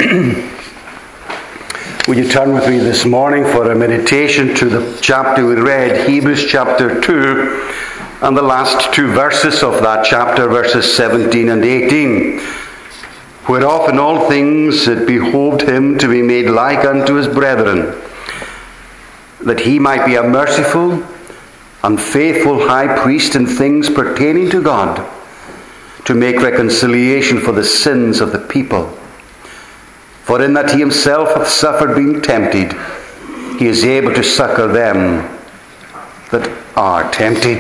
Would you turn with me this morning for a meditation to the chapter we read, Hebrews chapter 2, and the last two verses of that chapter, verses 17 and 18. Whereof in all things it behoved him to be made like unto his brethren, that he might be a merciful and faithful high priest in things pertaining to God, to make reconciliation for the sins of the people. For in that he himself hath suffered being tempted, he is able to succor them that are tempted.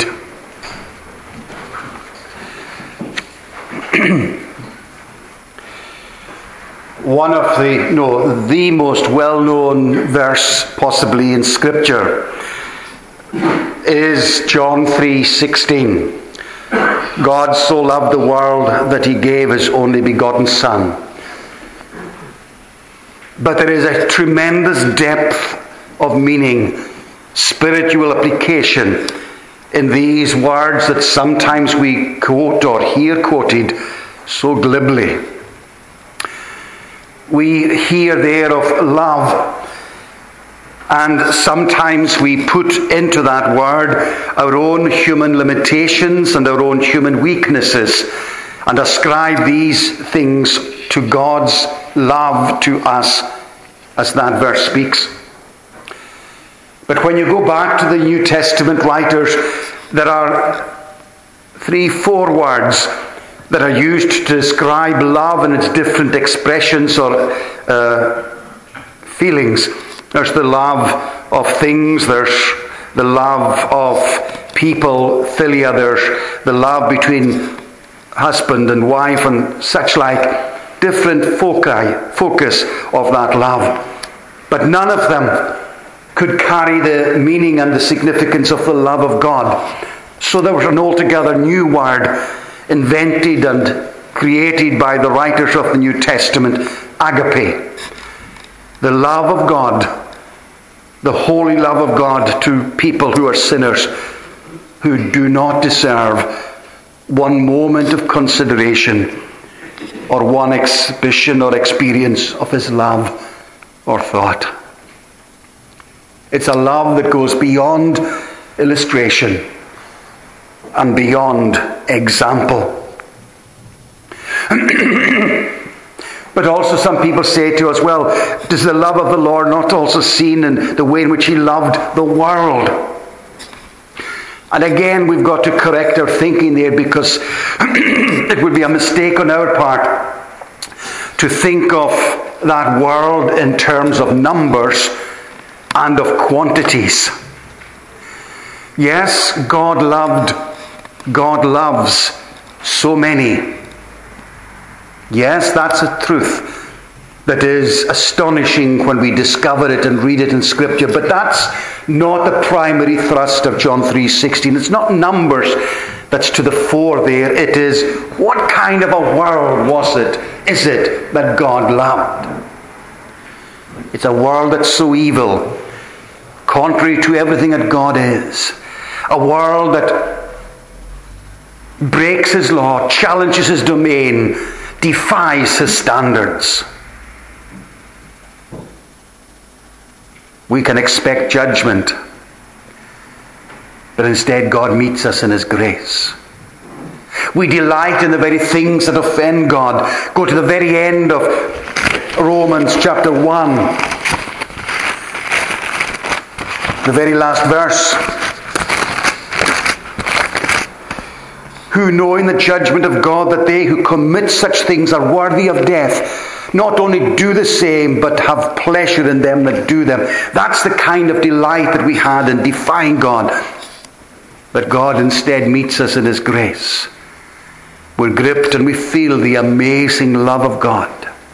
One of the most well-known verse possibly in Scripture is John 3:16. God so loved the world that he gave his only begotten Son. But there is a tremendous depth of meaning, spiritual application in these words that sometimes we quote or hear quoted so glibly. We hear there of love, and sometimes we put into that word our own human limitations and our own human weaknesses and ascribe these things to God's love to us, as that verse speaks. But when you go back to the New Testament writers, there are 3-4 words that are used to describe love and its different expressions or feelings. There's the love of things, there's the love of people, philia, there's the love between husband and wife and such like. Different focus of that love. But none of them could carry the meaning and the significance of the love of God. So there was an altogether new word invented and created by the writers of the New Testament, agape. The love of God, the holy love of God to people who are sinners, who do not deserve one moment of consideration or one exhibition or experience of his love or thought. It's a love that goes beyond illustration and beyond example. But also some people say to us, well, does the love of the Lord not also seen in the way in which he loved the world? And again, we've got to correct our thinking there, because it would be a mistake on our part to think of that world in terms of numbers and of quantities. Yes, God loves so many. Yes, that's a truth that is astonishing when we discover it and read it in Scripture. But that's not the primary thrust of John 3:16. It's not numbers that's to the fore there. It is, what kind of a world is it that God loved? It's a world that's so evil, contrary to everything that God is. A world that breaks his law, challenges his domain, defies his standards. We can expect judgment, but instead God meets us in his grace. We delight in the very things that offend God. Go to the very end of Romans chapter 1, the very last verse. Who, knowing the judgment of God, that they who commit such things are worthy of death, not only do the same, but have pleasure in them that do them. That's the kind of delight that we had in defying God. But God instead meets us in his grace. We're gripped and we feel the amazing love of God.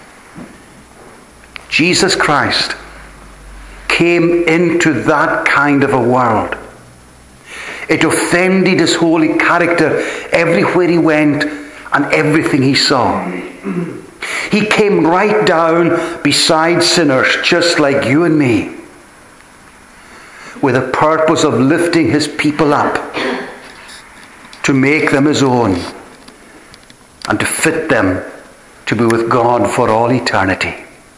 Jesus Christ came into that kind of a world. It offended his holy character everywhere he went and everything he saw. He came right down beside sinners just like you and me, with a purpose of lifting his people up, to make them his own, and to fit them to be with God for all eternity.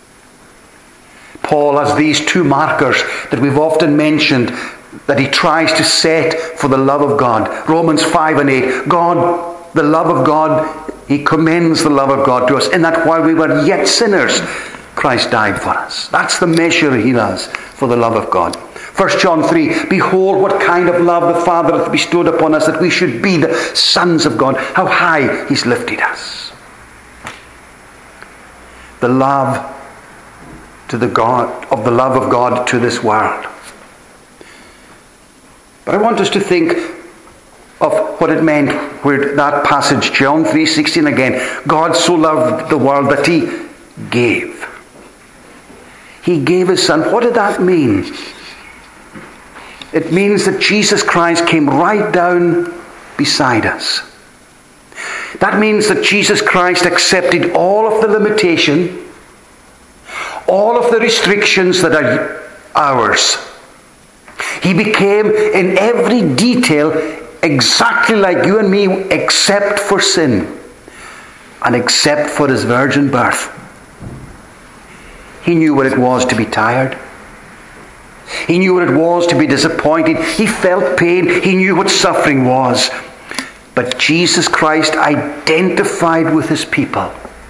Paul has these two markers that we've often mentioned that he tries to set for the love of God. Romans 5 and 8. God, the love of God, he commends the love of God to us in that while we were yet sinners, Christ died for us. That's the measure he does for the love of God. 1 John 3, behold what kind of love the Father hath bestowed upon us, that we should be the sons of God. How high he's lifted us. The love to the God of the love of God to this world. But I want us to think of what it meant where that passage, John 3:16 again. God so loved the world that he gave. He gave his son. What did that mean? It means that Jesus Christ came right down beside us. That means that Jesus Christ accepted all of the limitation, all of the restrictions that are ours. He became in every detail exactly like you and me, except for sin and except for his virgin birth. He knew what it was to be tired. He knew what it was to be disappointed. He felt pain. He knew what suffering was. But Jesus Christ identified with his people.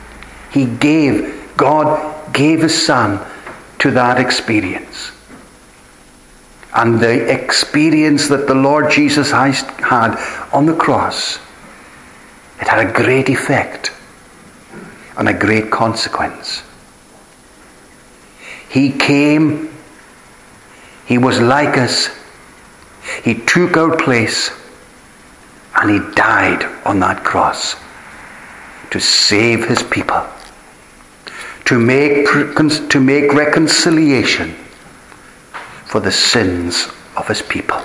God gave his son to that experience. And the experience that the Lord Jesus had on the cross, it had a great effect and a great consequence. He came, he was like us, he took our place, and he died on that cross to save his people, to make reconciliation for the sins of his people.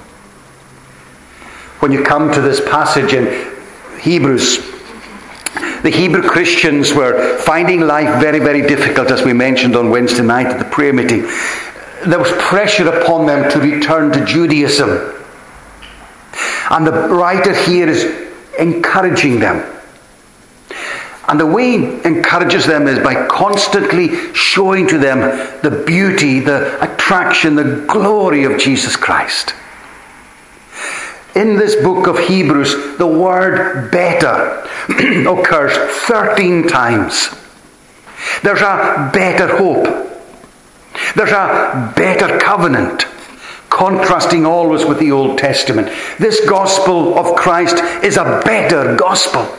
When you come to this passage in Hebrews, the Hebrew Christians were finding life very, very difficult, as we mentioned on Wednesday night at the prayer meeting. There was pressure upon them to return to Judaism. And the writer here is encouraging them. And the way he encourages them is by constantly showing to them the beauty, the attraction, the glory of Jesus Christ. In this book of Hebrews, the word better occurs 13 times. There's a better hope. There's a better covenant, contrasting always with the Old Testament. This gospel of Christ is a better gospel.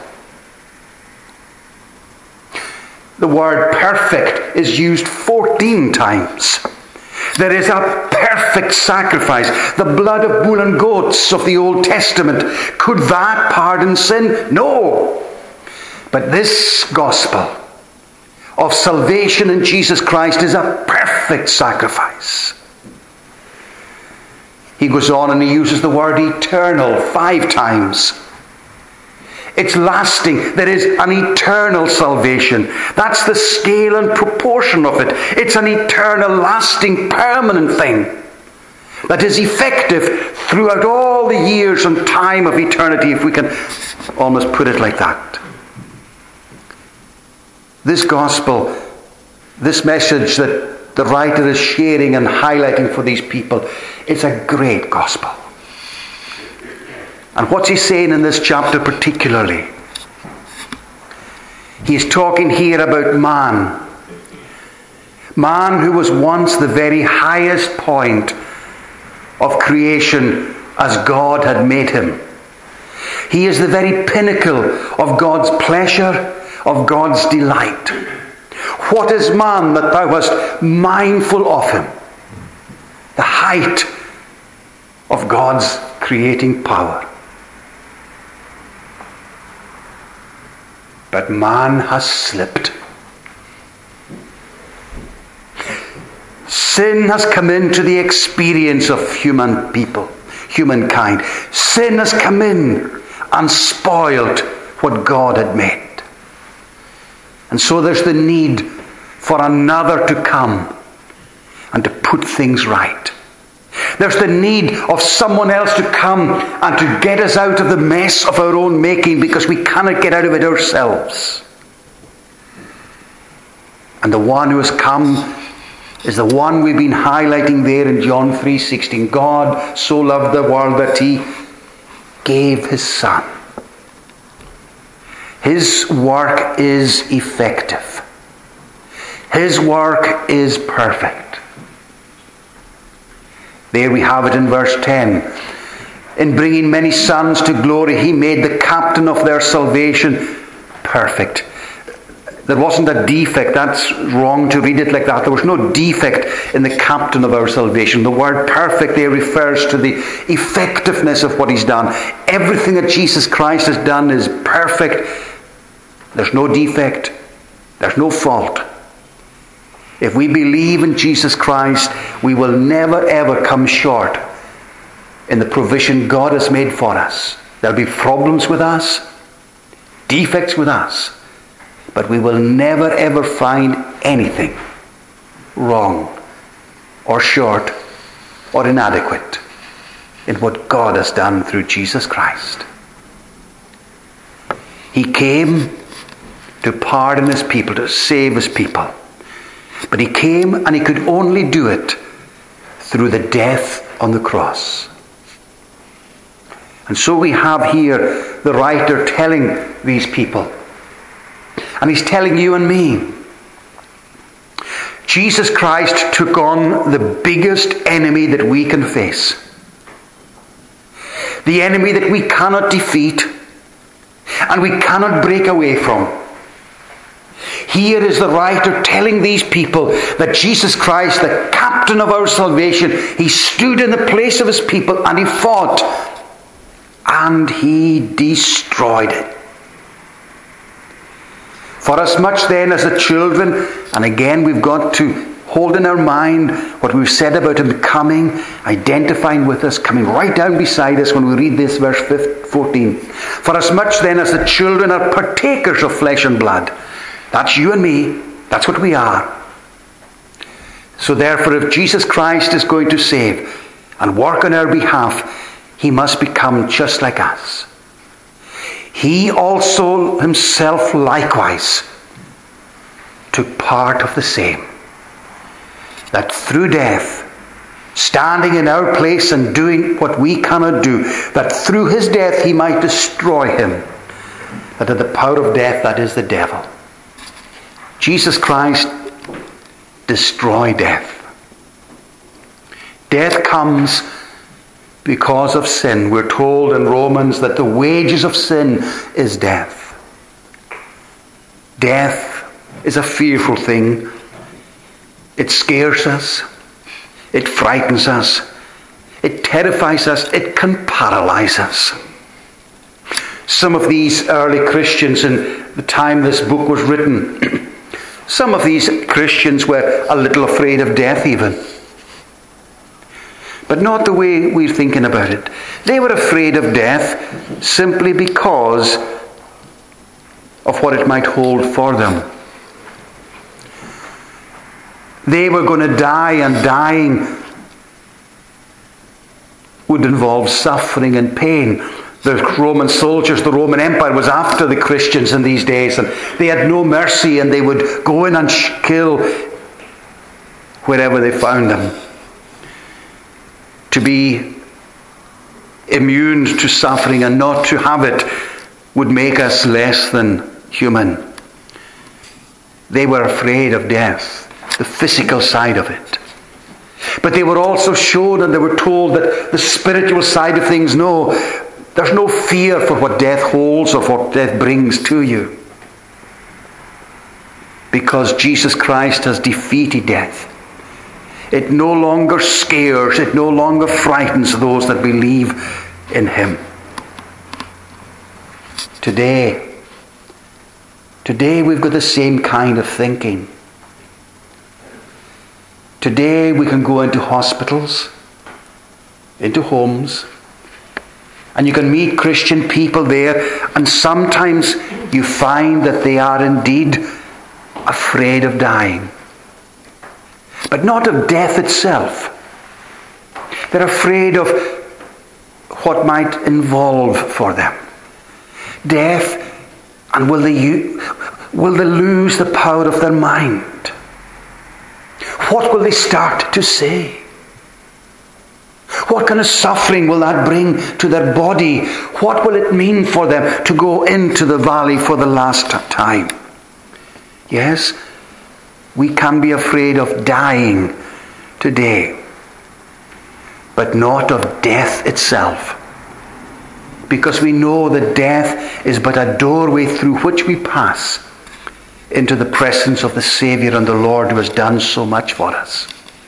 The word perfect is used 14 times. There is a perfect sacrifice. The blood of bull and goats of the Old Testament, could that pardon sin? No. But this gospel of salvation in Jesus Christ is a perfect sacrifice. He goes on and he uses the word eternal 5 times. It's lasting. There is an eternal salvation. That's the scale and proportion of it. It's an eternal, lasting, permanent thing that is effective throughout all the years and time of eternity, if we can almost put it like that. This gospel, this message that the writer is sharing and highlighting for these people, it's a great gospel. And what's he saying in this chapter particularly? He's talking here about man. Man who was once the very highest point of creation as God had made him. He is the very pinnacle of God's pleasure, of God's delight. What is man that thou wast mindful of him? The height of God's creating power. But man has slipped. Sin has come into the experience of humankind. Sin has come in and spoiled what God had made. And so there's the need for another to come and to put things right. There's the need of someone else to come and to get us out of the mess of our own making, because we cannot get out of it ourselves. And the one who has come is the one we've been highlighting there in John 3:16. God so loved the world that he gave his Son. His work is effective. His work is perfect. There we have it in verse 10. In bringing many sons to glory, he made the captain of their salvation perfect. There wasn't a defect. That's wrong to read it like that. There was no defect in the captain of our salvation. The word perfect there refers to the effectiveness of what he's done. Everything that Jesus Christ has done is perfect. There's no defect. There's no fault. If we believe in Jesus Christ, we will never ever come short in the provision God has made for us. There'll be problems with us, defects with us, but we will never ever find anything wrong or short or inadequate in what God has done through Jesus Christ. He came to pardon his people, to save his people. But he came and he could only do it through the death on the cross. And so we have here the writer telling these people, and he's telling you and me, Jesus Christ took on the biggest enemy that we can face. The enemy that we cannot defeat and we cannot break away from. Here is the writer telling these people that Jesus Christ, the captain of our salvation, he stood in the place of his people and he fought and he destroyed it. For as much then as the children, and again we've got to hold in our mind what we've said about him coming, identifying with us, coming right down beside us when we read this verse 14. For as much then as the children are partakers of flesh and blood. That's you and me. That's what we are. So therefore, if Jesus Christ is going to save and work on our behalf, he must become just like us. He also himself likewise took part of the same. That through death, standing in our place and doing what we cannot do, that through his death he might destroy him. That at the power of death, that is the devil. Jesus Christ destroyed death. Death comes because of sin. We're told in Romans that the wages of sin is death. Death is a fearful thing. It scares us. It frightens us. It terrifies us. It can paralyze us. Some of these early Christians in the time this book was written, some of these Christians were a little afraid of death even. But not the way we're thinking about it. They were afraid of death simply because of what it might hold for them. They were going to die, and dying would involve suffering and pain. The Roman soldiers, the Roman Empire was after the Christians in these days, and they had no mercy, and they would go in and kill wherever they found them. To be immune to suffering and not to have it would make us less than human. They were afraid of death, the physical side of it. But they were also shown and they were told that the spiritual side of things, no, there's no fear for what death holds or what death brings to you. Because Jesus Christ has defeated death. It no longer scares, it no longer frightens those that believe in him. Today we've got the same kind of thinking. Today we can go into hospitals, into homes, and you can meet Christian people there, and sometimes you find that they are indeed afraid of dying. But not of death itself. They're afraid of what might involve for them. Death, and will they lose the power of their mind? what will they start to say? What kind of suffering will that bring to their body? What will it mean for them to go into the valley for the last time? Yes, we can be afraid of dying today, but not of death itself. Because we know that death is but a doorway through which we pass into the presence of the Saviour and the Lord who has done so much for us.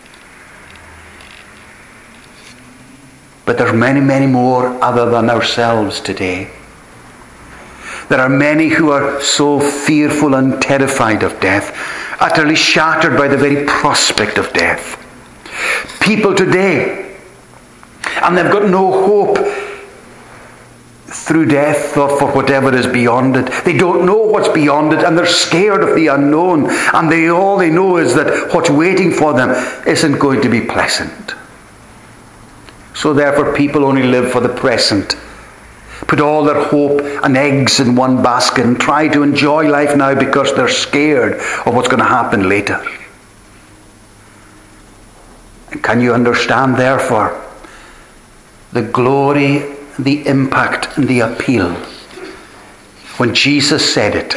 But there are many, many more other than ourselves today. There are many who are so fearful and terrified of death, utterly shattered by the very prospect of death. People today, and they've got no hope through death or for whatever is beyond it. They don't know what's beyond it, and they're scared of the unknown, and all they know is that what's waiting for them isn't going to be pleasant. So therefore people only live for the present, put all their hope and eggs in one basket, and try to enjoy life now because they're scared of what's going to happen later. And can you understand therefore the glory, the impact and the appeal when Jesus said it?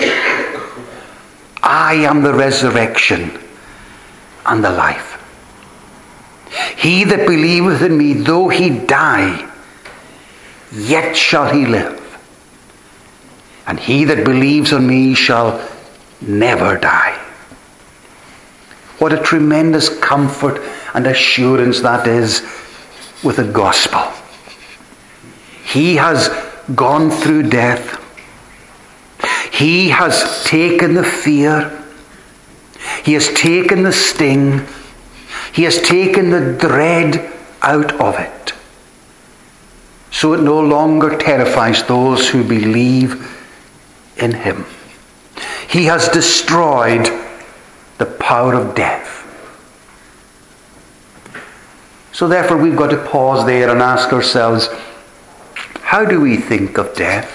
I am the resurrection and the life. He that believeth in me, though he die, yet shall he live. And he that believes on me shall never die. What a tremendous comfort and assurance that is with the gospel. He has gone through death. He has taken the fear. He has taken the sting. He has taken the dread out of it. So it no longer terrifies those who believe in him. He has destroyed the power of death. So therefore we've got to pause there and ask ourselves, how do we think of death?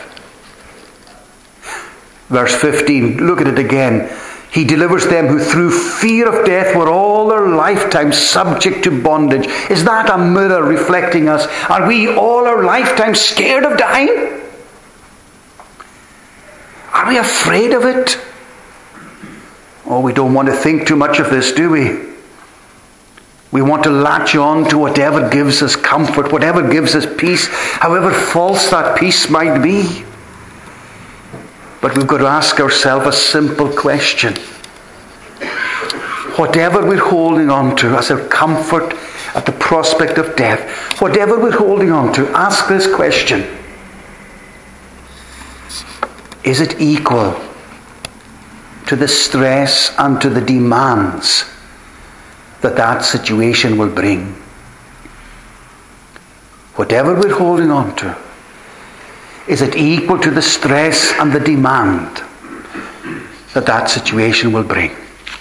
Verse 15, look at it again. He delivers them who through fear of death were all their lifetime subject to bondage. Is that a mirror reflecting us? Are we all our lifetime scared of dying? Are we afraid of it? Oh, we don't want to think too much of this, do we? We want to latch on to whatever gives us comfort, whatever gives us peace, however false that peace might be. But we've got to ask ourselves a simple question. Whatever we're holding on to as a comfort at the prospect of death, whatever we're holding on to, ask this question. Is it equal to the stress and to the demands that situation will bring? Whatever we're holding on to, is it equal to the stress and the demand that situation will bring?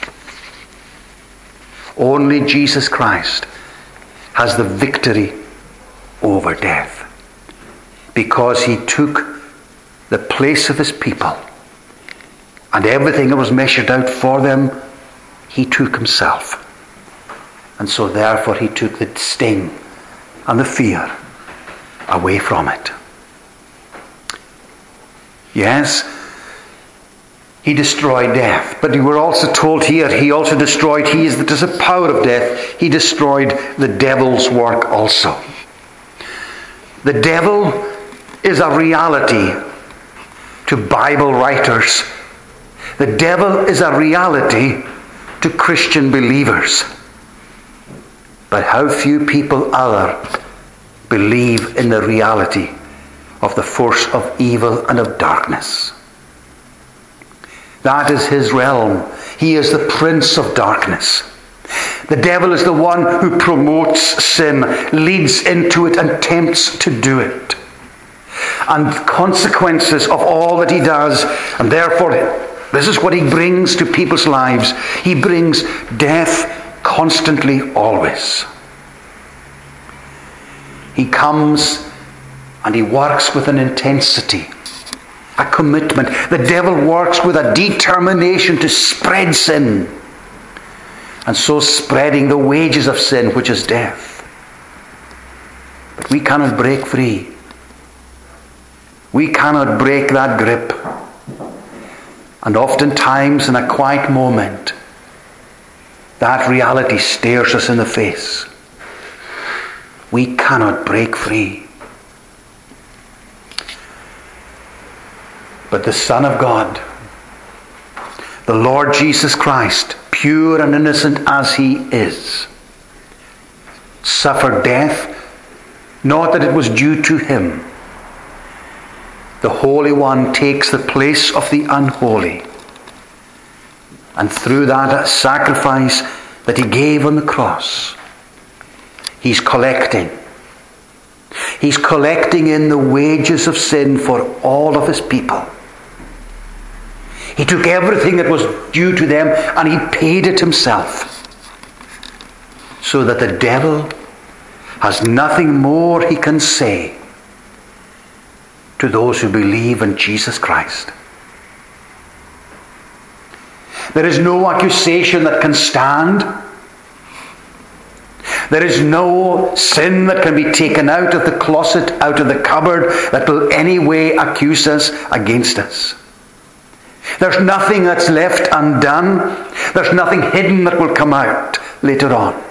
Only Jesus Christ has the victory over death, because he took the place of his people, and everything that was measured out for them, he took himself. And so therefore he took the sting and the fear away from it. Yes, he destroyed death, but we were also told here he also destroyed, he is the power of death, he destroyed the devil's work also. The devil is a reality to Bible writers. The devil is a reality to Christian believers. But how few people believe in the reality of the force of evil and of darkness. That is his realm. He is the prince of darkness. The devil is the one who promotes sin, leads into it and tempts to do it. And consequences of all that he does, and therefore this is what he brings to people's lives. He brings death constantly, always. He comes and he works with an intensity, a commitment. The devil works with a determination to spread sin, and so spreading the wages of sin, which is death. But we cannot break free. We cannot break that grip. And oftentimes in a quiet moment, that reality stares us in the face. We cannot break free. But the Son of God, the Lord Jesus Christ, pure and innocent as he is, suffered death, not that it was due to him. The Holy One takes the place of the unholy. And through that sacrifice that he gave on the cross, he's collecting. He's collecting in the wages of sin for all of his people. He took everything that was due to them and he paid it himself, so that the devil has nothing more he can say to those who believe in Jesus Christ. There is no accusation that can stand. There is no sin that can be taken out of the closet, out of the cupboard, that will any way accuse us against us. There's nothing that's left undone. There's nothing hidden that will come out later on.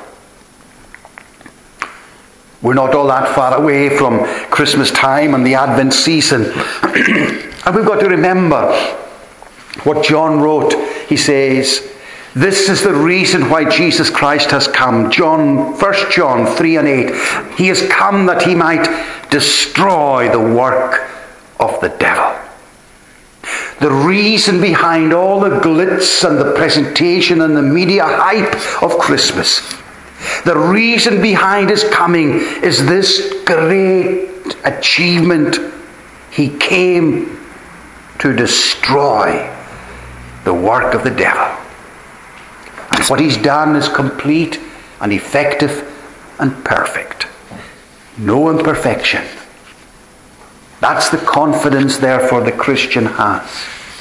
We're not all that far away from Christmas time and the Advent season. And we've got to remember what John wrote. He says, this is the reason why Jesus Christ has come. 1 John 3 and 8. He has come that he might destroy the work of the devil. The reason behind all the glitz and the presentation and the media hype of Christmas, the reason behind his coming is this great achievement. He came to destroy the work of the devil. And what he's done is complete and effective and perfect. No imperfection. That's the confidence, therefore, the Christian has.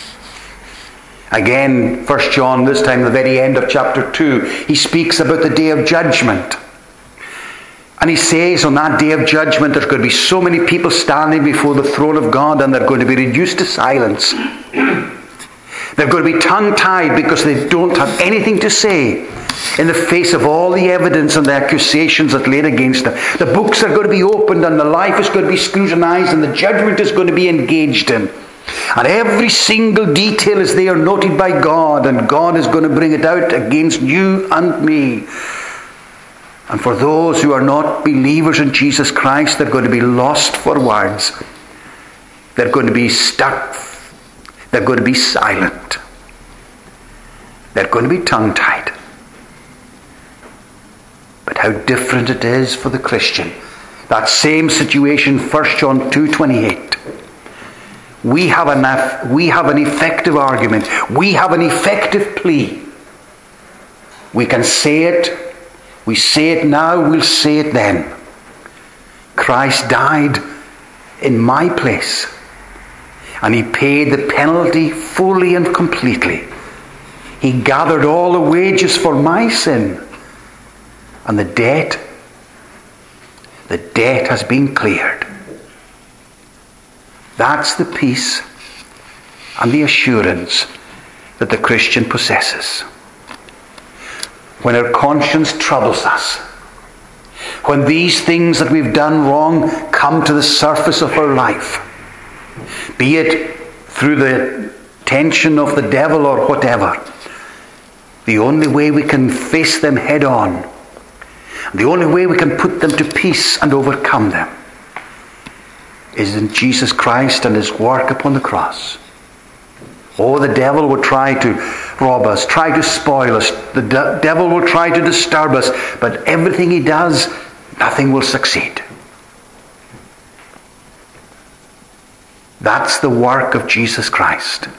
Again, 1 John, this time the very end of chapter 2, he speaks about the day of judgment. And he says on that day of judgment there's going to be so many people standing before the throne of God, and they're going to be reduced to silence. They're going to be tongue-tied because they don't have anything to say in the face of all the evidence and the accusations that laid against them. The books are going to be opened and the life is going to be scrutinized and the judgment is going to be engaged in. And every single detail is there noted by God, and God is going to bring it out against you and me. And for those who are not believers in Jesus Christ, they're going to be lost for words. They're going to be stuck. They're going to be silent. They're going to be tongue-tied. But how different it is for the Christian. That same situation, 1 John 2:28. We have an effective argument. We have an effective plea. We can say it. We say it now, we'll say it then. Christ died in my place. And he paid the penalty fully and completely. He gathered all the wages for my sin. And the debt has been cleared. That's the peace and the assurance that the Christian possesses. When our conscience troubles us, when these things that we've done wrong come to the surface of our life, be it through the tension of the devil or whatever, the only way we can face them head on, the only way we can put them to peace and overcome them, is in Jesus Christ and his work upon the cross. Oh, the devil will try to rob us, try to spoil us. The devil will try to disturb us. But everything he does, nothing will succeed. That's the work of Jesus Christ.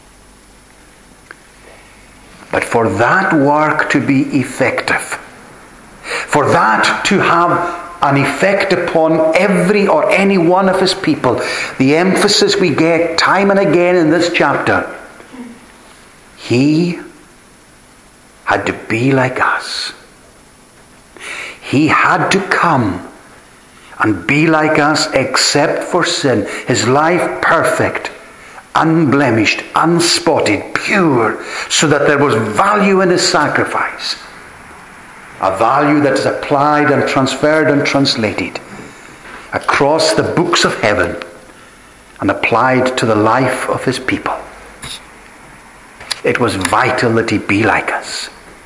But for that work to be effective, for that to have an effect upon every or any one of his people, the emphasis we get time and again in this chapter, he had to be like us. He had to come and be like us except for sin. His life perfect, unblemished, unspotted, pure, so that there was value in his sacrifice. A value that is applied and transferred and translated across the books of heaven and applied to the life of his people. It was vital that he be like us.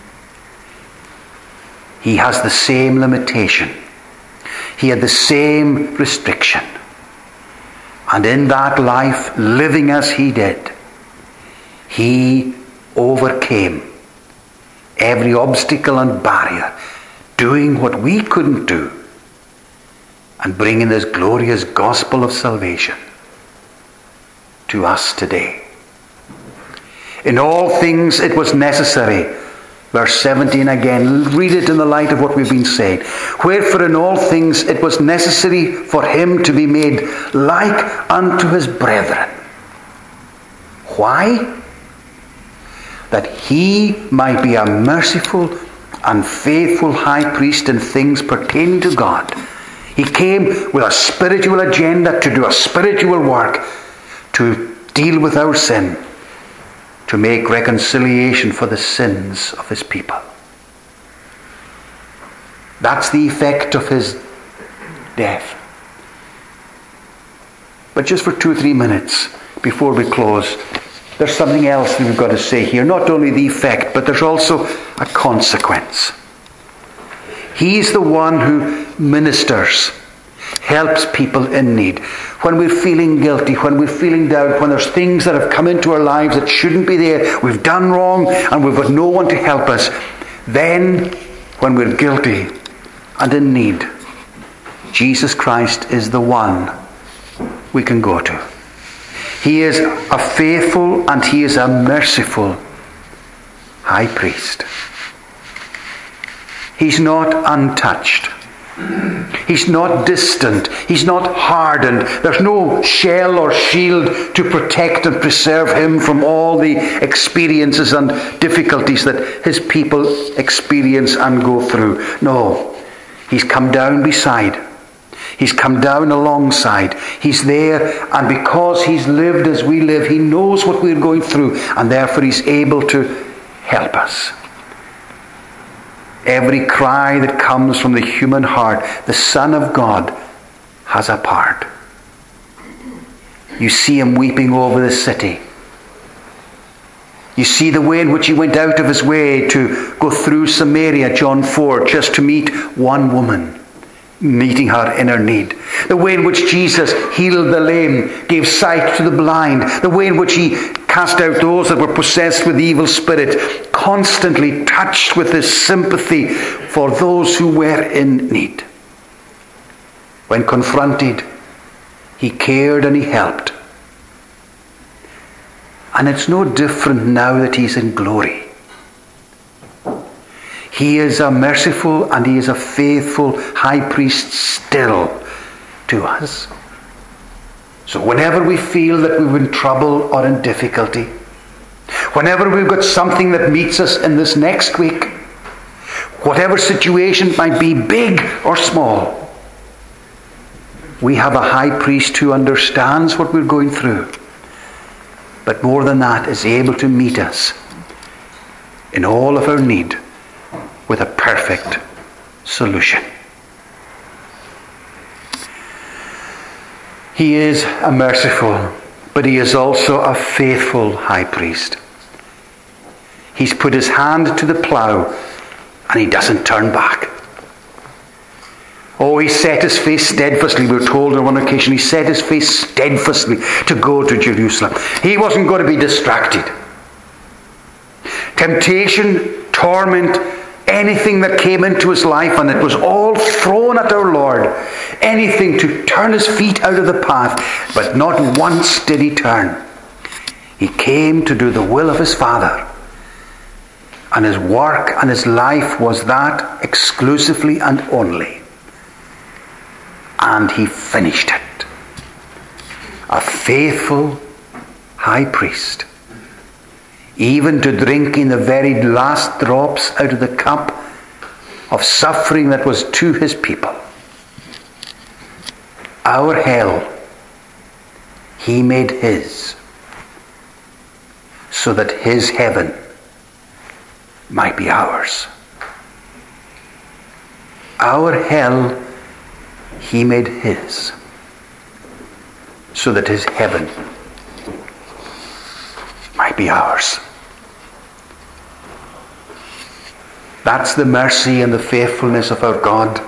He has the same limitation. He had the same restriction. And in that life, living as he did, he overcame every obstacle and barrier, doing what we couldn't do, and bringing this glorious gospel of salvation to us today. In all things it was necessary. Verse 17 again, read it in the light of what we've been saying. Wherefore in all things it was necessary for him to be made like unto his brethren. Why? That he might be a merciful and faithful high priest in things pertaining to God. He came with a spiritual agenda to do a spiritual work, to deal with our sin, to make reconciliation for the sins of his people. That's the effect of his death. But just for 2 or 3 minutes before we close, there's something else that we've got to say here. Not only the effect, but there's also a consequence. He's the one who ministers, helps people in need. When we're feeling guilty, when we're feeling down, when there's things that have come into our lives that shouldn't be there, we've done wrong and we've got no one to help us, then when we're guilty and in need, Jesus Christ is the one we can go to. He is a faithful and he is a merciful high priest. He's not untouched. He's not distant. He's not hardened. There's no shell or shield to protect and preserve him from all the experiences and difficulties that his people experience and go through. No. He's come down beside. He's come down alongside. He's there, and because he's lived as we live, he knows what we're going through, and therefore he's able to help us. Every cry that comes from the human heart, the Son of God has a part. You see him weeping over the city. You see the way in which he went out of his way to go through Samaria, John 4, just to meet one woman, meeting her in her need. The way in which Jesus healed the lame, gave sight to the blind. The way in which he cast out those that were possessed with evil spirit, constantly touched with his sympathy for those who were in need. When confronted, he cared and he helped. And it's no different now that he's in glory. He is a merciful and he is a faithful high priest still to us. So whenever we feel that we're in trouble or in difficulty, whenever we've got something that meets us in this next week, whatever situation might be, big or small, we have a high priest who understands what we're going through, but more than that, is able to meet us in all of our need with a perfect solution. He is a merciful, but he is also a faithful high priest. He's put his hand to the plough and he doesn't turn back. Oh, he set his face steadfastly. We were told on one occasion, he set his face steadfastly to go to Jerusalem. He wasn't going to be distracted. Temptation, torment, anything that came into his life, and it was all thrown at our Lord. Anything to turn his feet out of the path. But not once did he turn. He came to do the will of his Father. And his work and his life was that exclusively and only. And he finished it. A faithful high priest. even to drinking the very last drops out of the cup of suffering that was to his people. Our hell, he made his, so that his heaven might be ours. Our hell, he made his, so that his heaven might be ours. That's the mercy and the faithfulness of our God.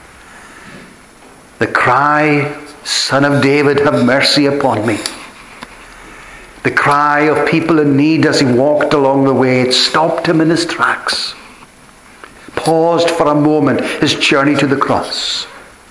The cry, Son of David, have mercy upon me. The cry of people in need as he walked along the way, it stopped him in his tracks. Paused for a moment his journey to the cross.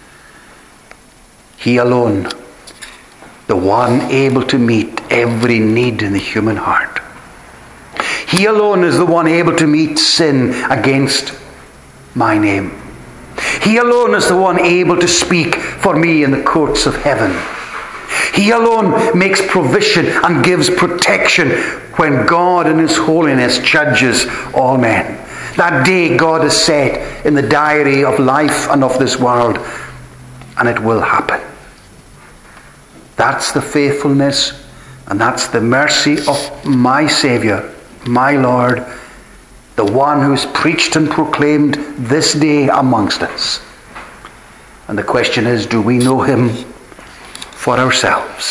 He alone, the one able to meet every need in the human heart. He alone is the one able to meet sin against my name. He alone is the one able to speak for me in the courts of heaven. He alone makes provision and gives protection when God in his holiness judges all men. That day God has said in the diary of life and of this world, and it will happen. That's the faithfulness and that's the mercy of my Saviour, my Lord, the one who is preached and proclaimed this day amongst us. And the question is, do we know him for ourselves?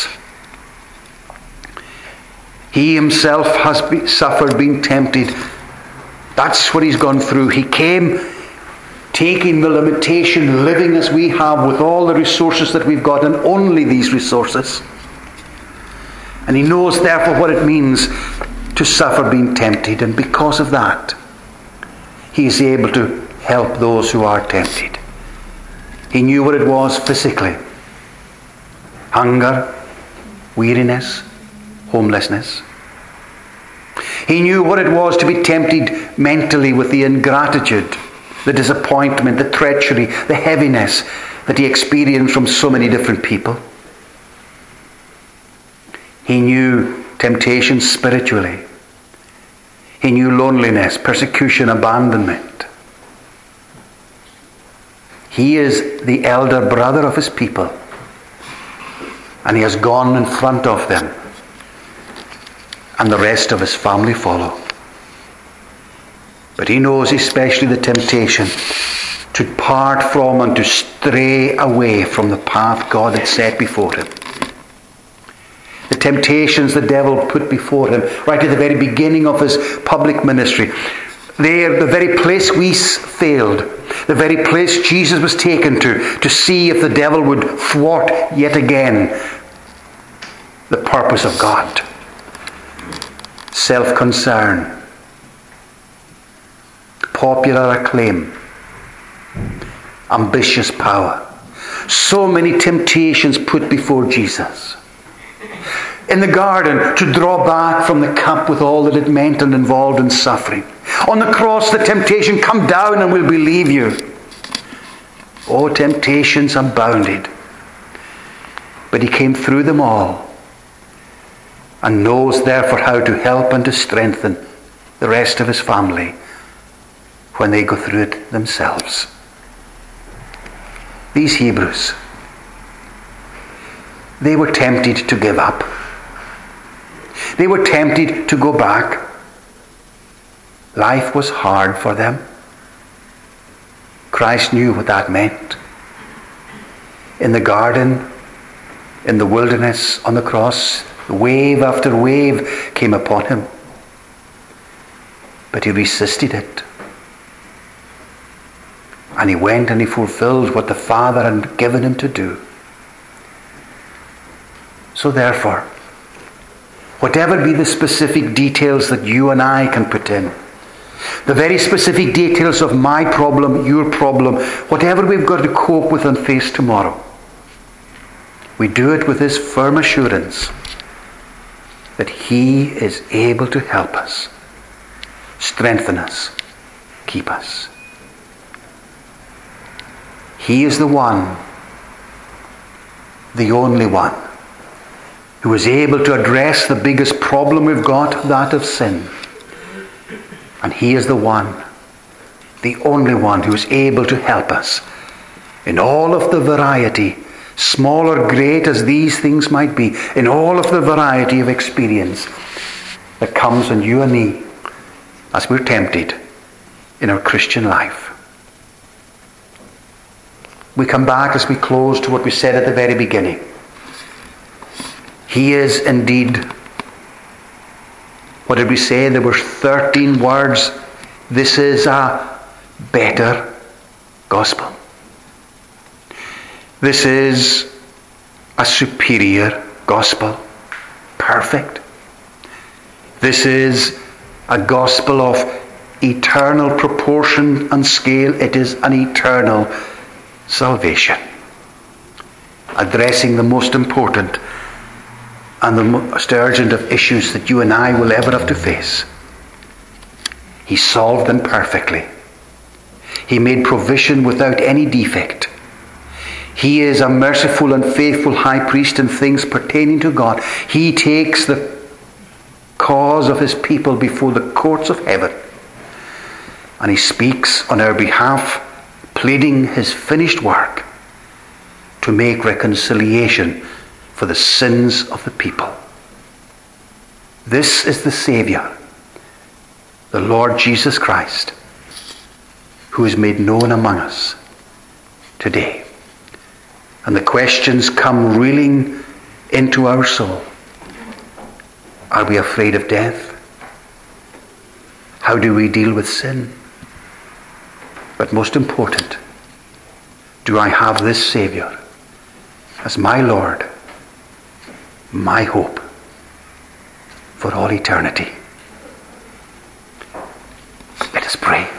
He himself has suffered, been tempted. That's what he's gone through. He came taking the limitation, living as we have with all the resources that we've got and only these resources. And he knows therefore what it means to suffer being tempted, and because of that he is able to help those who are tempted. He knew what it was physically: hunger, weariness, homelessness. He knew what it was to be tempted mentally with the ingratitude, the disappointment, the treachery, the heaviness that he experienced from so many different people. He knew temptation spiritually. He knew loneliness, persecution, abandonment. He is the elder brother of his people, and he has gone in front of them, and the rest of his family follow. But he knows especially the temptation to part from and to stray away from the path God had set before him. The temptations the devil put before him right at the very beginning of his public ministry. There, the very place we failed, the very place Jesus was taken to see if the devil would thwart yet again the purpose of God. Self-concern, popular acclaim, ambitious power. So many temptations put before Jesus. In the garden, to draw back from the cup with all that it meant and involved in suffering. On the cross, the temptation, come down and we'll believe you. Oh, temptations abounded. But he came through them all and knows therefore how to help and to strengthen the rest of his family when they go through it themselves. These Hebrews, they were tempted to give up. They were tempted to go back. Life was hard for them. Christ knew what that meant. In the garden, in the wilderness, on the cross, wave after wave came upon him. But he resisted it. And he went and he fulfilled what the Father had given him to do. So therefore, whatever be the specific details that you and I can put in, the very specific details of my problem, your problem, whatever we've got to cope with and face tomorrow, we do it with this firm assurance that he is able to help us, strengthen us, keep us. He is the one, the only one, who is able to address the biggest problem we've got, that of sin. And he is the one, the only one, who is able to help us in all of the variety, small or great as these things might be, in all of the variety of experience that comes on you and me as we're tempted in our Christian life. We come back as we close to what we said at the very beginning. He is indeed, what did we say? There were 13 words. This is a better gospel. This is a superior gospel. Perfect. This is a gospel of eternal proportion and scale. It is an eternal salvation, addressing the most important and the most urgent of issues that you and I will ever have to face. He solved them perfectly. He made provision without any defect. He is a merciful and faithful high priest in things pertaining to God. He takes the cause of his people before the courts of heaven, and he speaks on our behalf, pleading his finished work to make reconciliation for the sins of the people. This is the Saviour, the Lord Jesus Christ, who is made known among us today. And the questions come reeling into our soul. Are we afraid of death? How do we deal with sin? But most important, do I have this Saviour as my Lord, my hope for all eternity? Let us pray.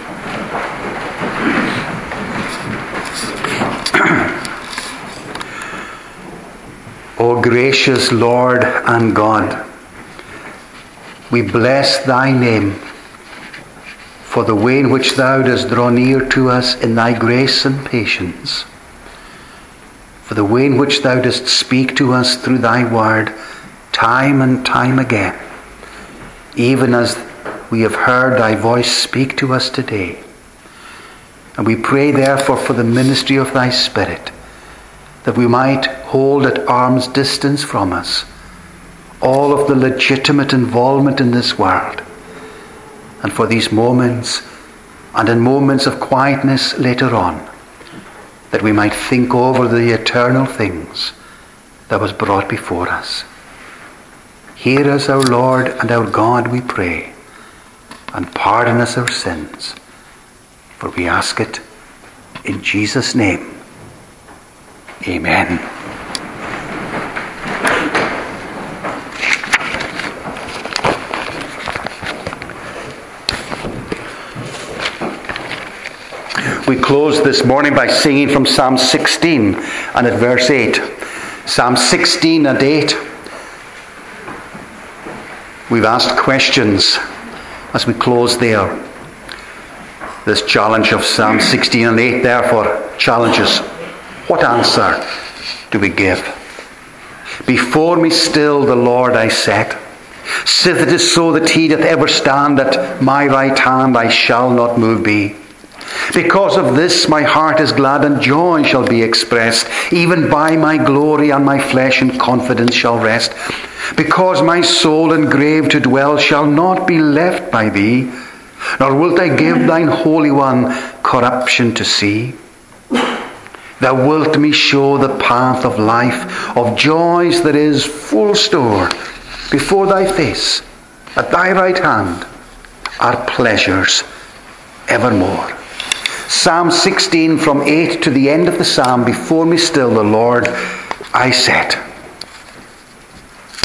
O gracious Lord and God, we bless thy name for the way in which thou dost draw near to us in thy grace and patience, for the way in which thou dost speak to us through thy word time and time again, even as we have heard thy voice speak to us today. And we pray therefore for the ministry of thy Spirit, that we might hold at arm's distance from us all of the legitimate involvement in this world, and for these moments, and in moments of quietness later on, that we might think over the eternal things that was brought before us. Hear us, our Lord and our God, we pray, and pardon us our sins, for we ask it in Jesus' name. Amen. We close this morning by singing from Psalm 16 and at verse 8. Psalm 16 and 8. We've asked questions as we close there. This challenge of Psalm 16 and 8 therefore challenges. What answer do we give? Before me still the Lord I set. Sith it is so that he doth ever stand at my right hand, I shall not move be. Because of this my heart is glad, and joy shall be expressed. Even by my glory and my flesh in confidence shall rest. Because my soul in grave to dwell shall not be left by thee, nor wilt I give thine Holy One corruption to see. Thou wilt me show the path of life, of joys there is full store. Before thy face, at thy right hand, are pleasures evermore. Psalm 16 from 8 to the end of the psalm. Before me still the Lord I set.